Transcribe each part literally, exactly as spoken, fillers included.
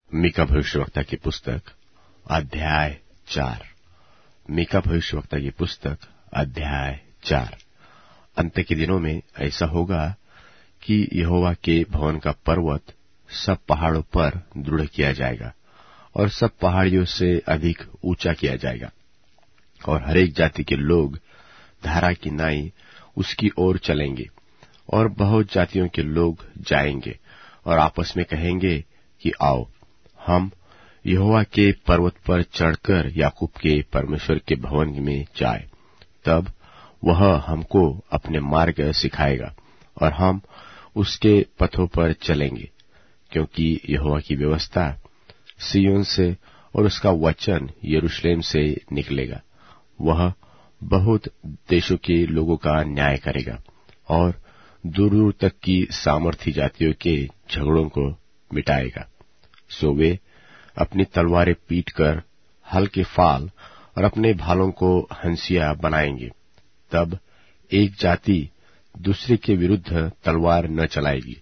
मीका भविष्यवक्ता की पुस्तक अध्याय चार। मीका भविष्यवक्ता की पुस्तक अध्याय चार। अंत के दिनों में ऐसा होगा कि यहोवा के भवन का पर्वत सब पहाड़ों पर दृढ़ किया जाएगा और सब पहाड़ियों से अधिक ऊंचा किया जाएगा, और हरेक जाति के लोग धारा की नाई उसकी ओर चलेंगे, और बहुत जातियों के लोग जाएंगे और आपस में कहेंगे कि आओ हम यहोवा के पर्वत पर चढ़कर याकूब के परमेश्वर के भवन में जाए। तब वह हमको अपने मार्ग सिखाएगा और हम उसके पथों पर चलेंगे, क्योंकि यहोवा की व्यवस्था सिय्योन से और उसका वचन यरूशलेम से निकलेगा। वह बहुत देशों के लोगों का न्याय करेगा और दूर दूर तक की सामर्थी जातियों के झगड़ों को मिटाएगा। सो वे अपनी तलवारें पीटकर हल के फाल और अपने भालों को हंसिया बनाएंगे। तब एक जाति दूसरे के विरुद्ध तलवार न चलाएगी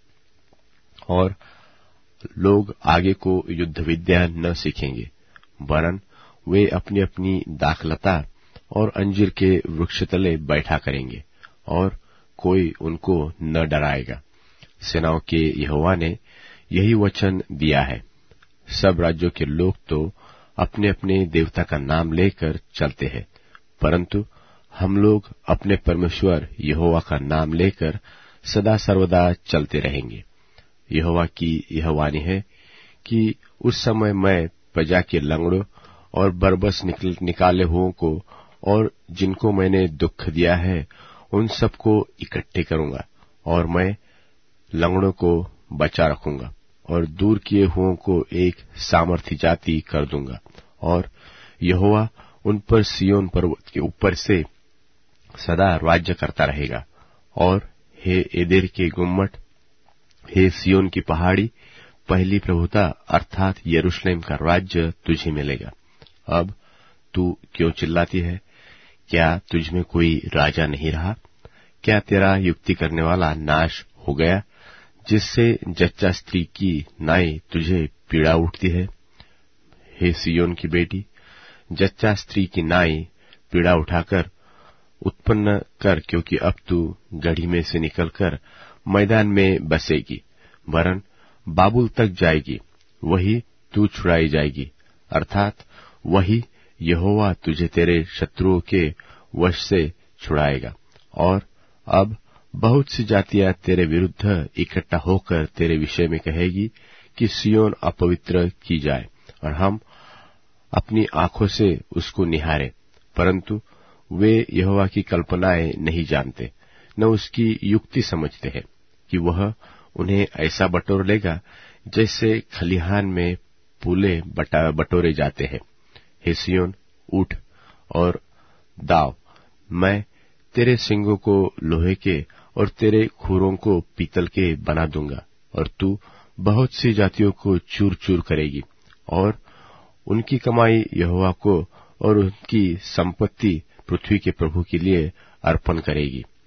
और लोग आगे को युद्ध विद्या न सीखेंगे, वरन वे अपनी अपनी दाखलता और अंजीर के वृक्ष तले बैठा करेंगे और कोई उनको न डराएगा। सेनाओं के यहोवा ने यही वचन दिया है। सब राज्यों के लोग तो अपने अपने देवता का नाम लेकर चलते हैं, परंतु हम लोग अपने परमेश्वर यहोवा का नाम लेकर सदा सर्वदा चलते रहेंगे। यहोवा की यह वाणी है कि उस समय मैं प्रजा के लंगड़ों और बरबस निकल, निकाले हुओं को और जिनको मैंने दुख दिया है उन सबको इकट्ठे करूंगा, और मैं लंगड़ों को बचा रखूंगा और दूर किए हुओं को एक सामर्थी जाति कर दूंगा। और यहोवा उन पर सिय्योन पर्वत के ऊपर से सदा राज्य करता रहेगा। और हे एदेर के गुम्मट, हे सिय्योन की पहाड़ी, पहली प्रभुता अर्थात यरूशलेम का राज्य तुझे मिलेगा। अब तू क्यों चिल्लाती है? क्या तुझ में कोई राजा नहीं रहा? क्या तेरा युक्ति करने वाला नाश हो गया, जिससे जच्चा स्त्री की नाई तुझे पीड़ा उठती है? हे सिय्योन की बेटी, जच्चा स्त्री की नाई पीड़ा उठाकर उत्पन्न कर, क्योंकि अब तू गढ़ी में से निकलकर मैदान में बसेगी, वरन बाबुल तक जाएगी, वही तू छुड़ाई जाएगी, अर्थात वही यहोवा तुझे तेरे शत्रुओं के वश से छुड़ाएगा। और अब बहुत सी जातियां तेरे विरुद्ध इकट्ठा होकर तेरे विषय में कहेगी कि सिय्योन अपवित्र की जाए, और हम अपनी आंखों से उसको निहारें, परंतु वे यहोवा की कल्पनाएं नहीं जानते, न उसकी युक्ति समझते हैं कि वह उन्हें ऐसा बटोर लेगा जैसे खलिहान में फूले बटोरे जाते हैं। हे सिय्योन, उठ और दाव, मैं तेरे सिंगों को लोहे के और तेरे खुरों को पीतल के बना दूंगा, और तू बहुत सी जातियों को चूर चूर करेगी, और उनकी कमाई यहोवा को और उनकी संपत्ति पृथ्वी के प्रभु के लिए अर्पण करेगी।